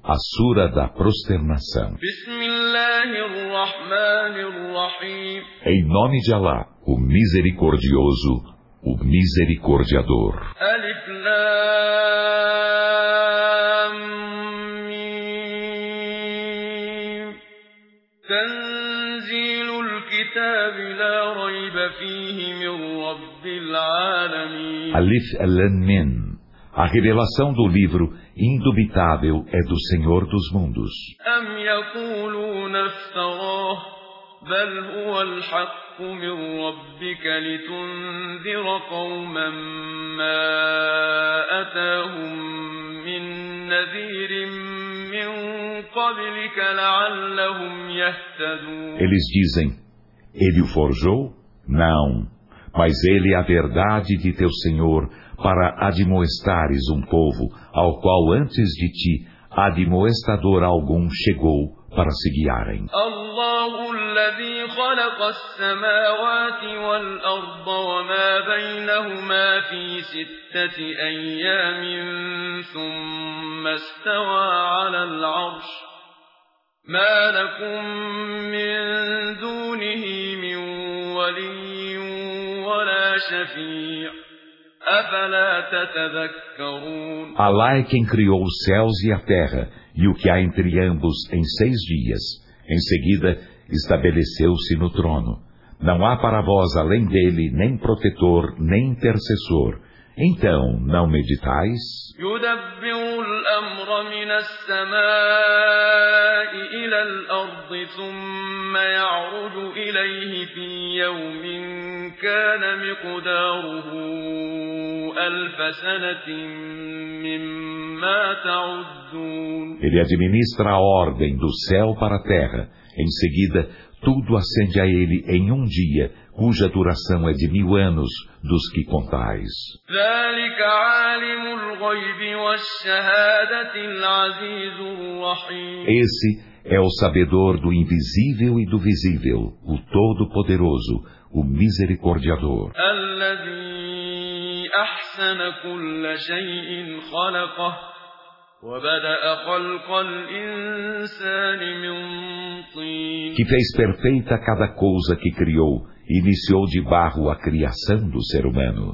A Sura da Prosternação. Em nome de Alá, o Misericordioso, o Misericordiador. Alif Lam Mim. Tanzilul Kitab la rayba fihi min Rabbil Alamin. Alif Lam Mim. A revelação do livro indubitável é do Senhor dos mundos. Am yaquluna iftarah, bal huwa al-haqq min rabbika litunzira qauman ma atahum min nadhirin min qablika la'allahum yahtadun. Eles dizem: ele o forjou? Não, mas ele é a verdade de teu Senhor, para admoestares um povo ao qual antes de ti admoestador algum chegou para se guiarem. Allahu alladhi khalaqa as-samawati wal-arda wa ma baynahuma fi sittati ayyamin thumma istawa 'ala al-'arsh ma lakum min dunihi min waliyyin wa la shafi'. Alá é quem criou os céus e a terra, e o que há entre ambos em 6 dias. Em seguida, estabeleceu-se no trono. Não há para vós além dele nem protetor, nem intercessor. Então, não meditais? يدبر الأمر من السماء إلى الأرض ثم يعرج إليه في يوم كان مقداره 1000 سنة مما تعدون. Ele administra a ordem do céu para a terra. Em seguida, tudo ascende a ele em um dia, cuja duração é de 1000 anos dos que contais. Esse é o sabedor do invisível e do visível, o Todo-Poderoso, o Misericordiador. Que fez perfeita cada coisa que criou, e iniciou de barro a criação do ser humano.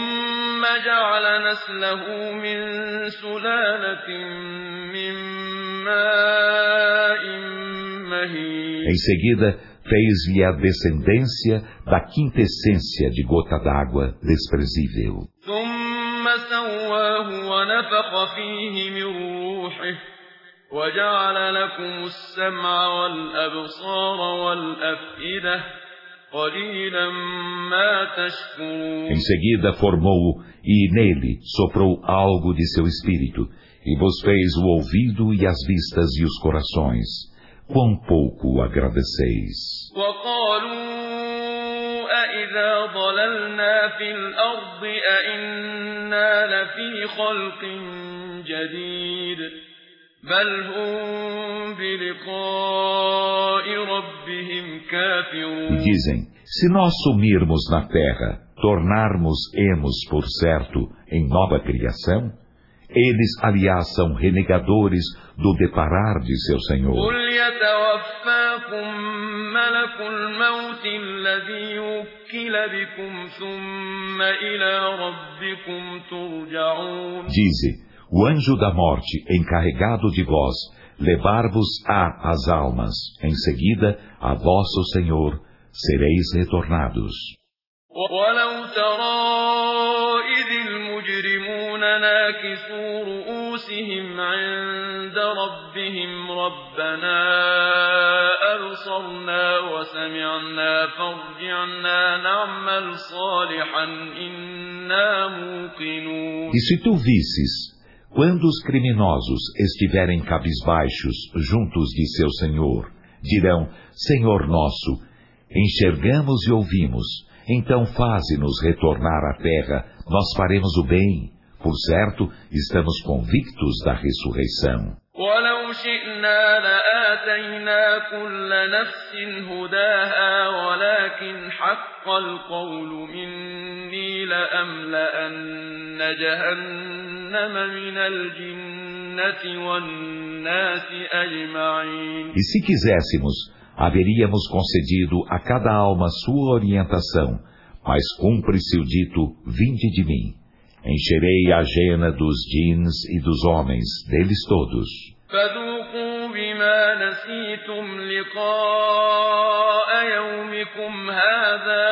Em seguida, fez-lhe a descendência da quintessência de gota d'água desprezível. وجعل لكم السمع والأبصار والأفئدة قليلا ما تشكرون. Em seguida formou-o e nele soprou algo de seu espírito e vos fez o ouvido e as vistas e os corações. Quão pouco agradeceis. أَإِذَا ضَلَلْنَا فِي الْأَرْضِ أَإِنَّا لَفِي خَلْقٍ جَدِيدٍ بَلْ هُمْ بِلِقَاءِ رَبِّهِمْ كَافِرُونَ. Dizem, se nós sumirmos na terra, tornarmos-emos por certo em nova criação, eles, aliás, são renegadores do deparar de seu Senhor. قُلْ يَتَوَفَّاكُم مَّلَكُ الْمَوْتِ الَّذِي وُكِّلَ بِكُمْ ثُمَّ إِلَىٰ رَبِّكُمْ تُرْجَعُونَ. Dize, o anjo da morte, encarregado de vós, levar-vos-á as almas. Em seguida, a vosso Senhor, sereis retornados. وَلَوْ تَرَىٰ إِذِ الْمُجْرِمُونَ نَاكِسُو رُءُوسِهِمْ عِندَ رَبِّهِمْ رَبَّنَا أَبْصَرْنَا وَسَمِعْنَا فَارْجِعْنَا نَعْمَلْ صَالِحًا إِنَّا مُوقِنُونَ. E se tu visses, quando os criminosos estiverem cabisbaixos juntos de seu Senhor, dirão, Senhor nosso, enxergamos e ouvimos, então faze-nos retornar à terra, nós faremos o bem. Por certo, estamos convictos da ressurreição. وَلَوْ شِئْنَا لَآتَيْنَا كُلَّ نَفْسٍ هُدَاهَا وَلَكِنْ حَقَّ الْقَوْلُ مِنِّي لَأَمْلَأَنَّ جَهَنَّمَ مِنَ الْجِنَّةِ الجنة والناس أجمعين. E se quiséssemos, haveríamos concedido a cada alma sua orientação, mas cumpre-se o dito: vinde de mim. Encherei a jena dos djinns e dos homens, deles todos. فذوقوا بما نسيتم لقاء يومكم هذا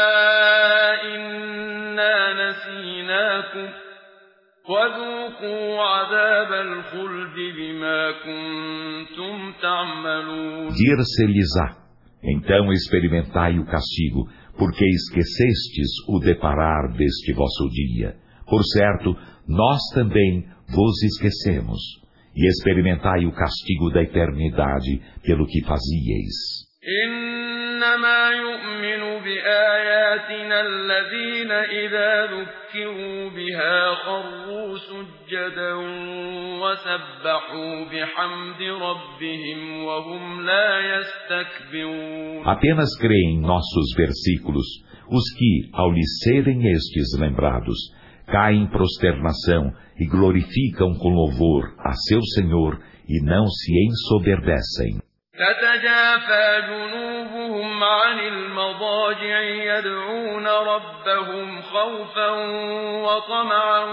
إنا نسيناكم وذوقوا عذاب الخلد بما كنتم تعملون. Dir-se-lhes-á: então experimentai o castigo, porque esquecestes o deparar deste vosso dia. Por certo, nós também vos esquecemos. E experimentai o castigo da eternidade pelo que fazieis. إنما يؤمن بآياتنا الذين إذا ذكروا بها خروا سجدا وسبحوا بحمد ربهم وهم لا يستكبرون. Apenas creem em nossos versículos os que, ao lhes serem estes lembrados, caem em prosternação e glorificam com louvor a seu Senhor e não se ensoberbecem. تتجافى جنوبهم عن المضاجع يدعون ربهم خوفا وطمعا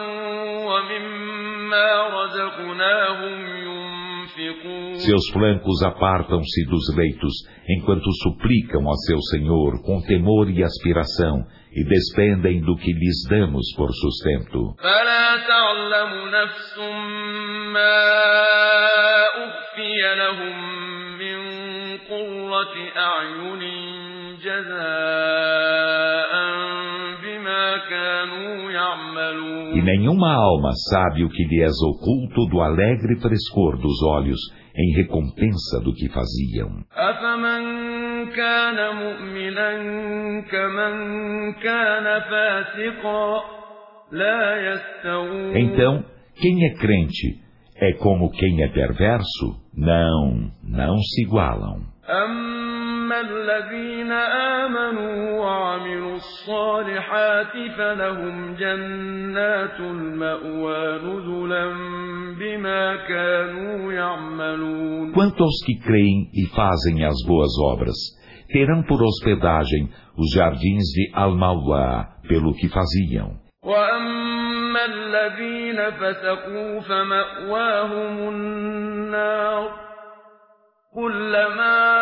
ومما رزقناهم ينفقون. Seus flancos apartam-se dos leitos, enquanto suplicam a seu Senhor com temor e aspiração, e despendem do que lhes damos por sustento. فلا تعلم نفس ما أخفي لهم قرة أعين جزاء بما كانوا يعملون. E nenhuma alma sabe o que lhe é oculto do alegre frescor dos olhos em recompensa do que faziam. أفمن كان مؤمنا كمن كان فاسقا لا يستوون. Então, quem é crente é como quem é perverso? Não se igualam. أما الذين آمنوا وعملوا الصالحات فلهم جنات المأوى نزلا بما كانوا يعملون. Quanto aos que creem e fazem as boas obras, terão por hospedagem os jardins de Al-Mawá, pelo que faziam. وأما الذين فسقوا فمأواهم النار كلما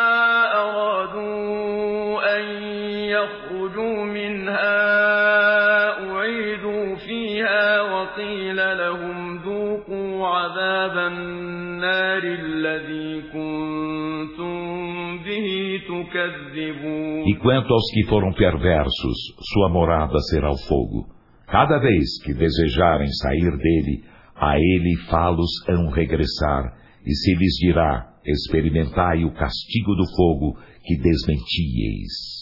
أرادوا أن يخرجوا منها أعيدوا فيها وقيل لهم ذوقوا عذاب النار الذي كنتم به تكذبون. E quanto aos que foram perversos, sua morada será o fogo. Cada vez que desejarem sair dele, a ele falos hão regressar, e se lhes dirá: experimentai o castigo do fogo que desmentieis.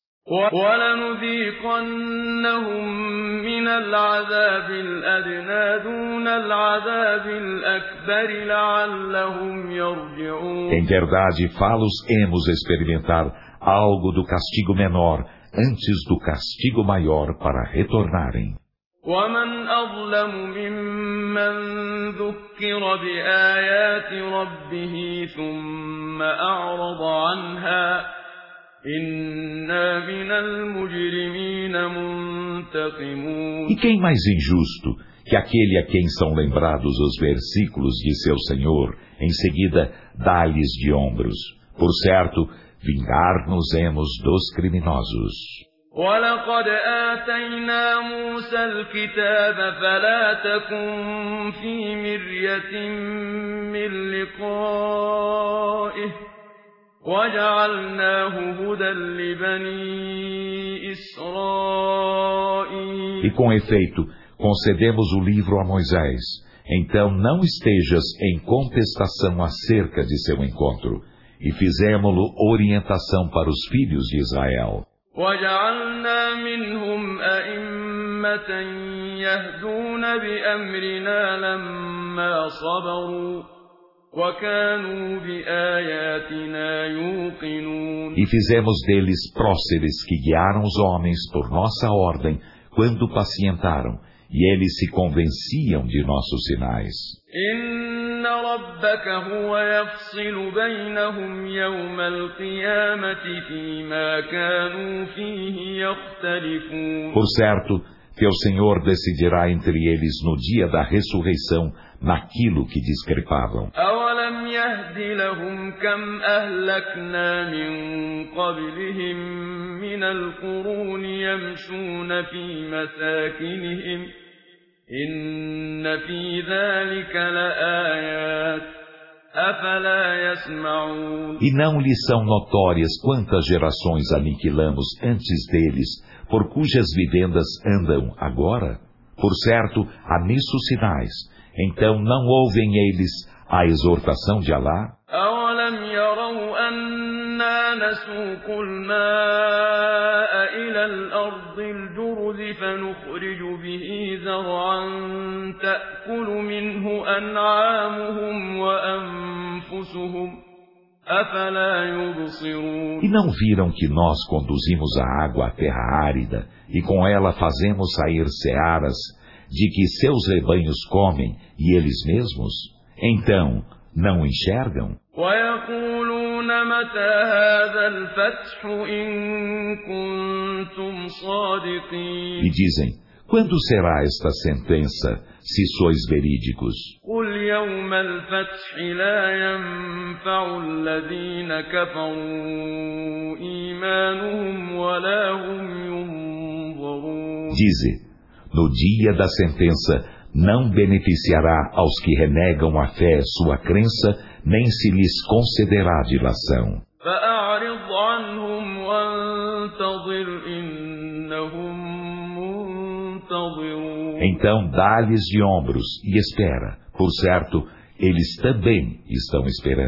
وَلَنُذِيقَنَّهُمْ مِنَ الْعَذَابِ الْأَدْنَىٰ دُونَ الْعَذَابِ الْأَكْبَرِ لَعَلَّهُمْ يَرْجِعُونَ. Em verdade, falos hemos experimentar algo do castigo menor antes do castigo maior para retornarem. وَمَنْ أَظْلَمُ مِمَّنْ ذُكِّرَ بِآيَاتِ رَبِّهِ ثُمَّ أَعْرَضَ عَنْهَا إِنَّا مِنَ الْمُجْرِمِينَ مُنْتَقِمُونَ. E quem mais injusto que aquele a quem são lembrados os versículos de seu Senhor, em seguida dá-lhes de ombros? Por certo, vingar-nos-emos dos criminosos. وَلَقَدْ آتَيْنَا مُوسَى الْكِتَابَ فَلَا تَكُنْ فِي مِرْيَةٍ مِّن لِّقَائِهِ وَجَعَلْنَاهُ هُدًى لِّبَنِي إِسْرَائِيلَ. E com efeito, concedemos o livro a Moisés. Então não estejas em contestação acerca de seu encontro. E fizemo-lo orientação para os filhos de Israel. وَجَعَلْنَا مِنْهُمْ أَئِمَّةً يَهْدُونَ بِأَمْرِنَا لَمَّا صَبَرُوا وَكَانُوا بِآيَاتِنَا يُوقِنُونَ. E fizemos deles próceres que guiaram os homens por nossa ordem quando pacientaram, E eles se convenciam de nossos sinais. إن ربك هو يفصل بينهم يوم القيامة فيما كانوا فيه يختلفون. Por certo, teu Senhor decidirá entre eles no dia da ressurreição, naquilo que discrepavam. أولم يهد لهم كم أهلكنا من قبلهم من القرون يمشون في مساكنهم إن في ذلك لآيات أفلا يسمعون. E não lhes são notórias quantas gerações aniquilamos antes deles, por cujas vivendas andam agora? Por certo, há nisso sinais. Então não ouvem eles a exortação de Alá? أولم يروا أنا نسوق الماء إلى الأرض الجرز فنخرج به زرعا تأكل منه أنعامهم وأنفسهم أفلا يبصرون. E não viram que nós conduzimos a água à terra árida e com ela fazemos sair searas de que seus rebanhos comem e eles mesmos? Então, não enxergam? ويقولون متى هذا الفتح إن كنتم صادقين. E dizem, quando será esta sentença, se sois verídicos? قل يوم الفتح لا ينفع الذين كفروا إيمانهم ولا هم ينظرون. Dize, no dia da sentença, não beneficiará aos que renegam a fé sua crença, nem se lhes concederá dilação. فأعرض عنهم وانتظر إنهم منتظرون. Então dá-lhes de ombros e espera. Por certo, eles também estão esperando.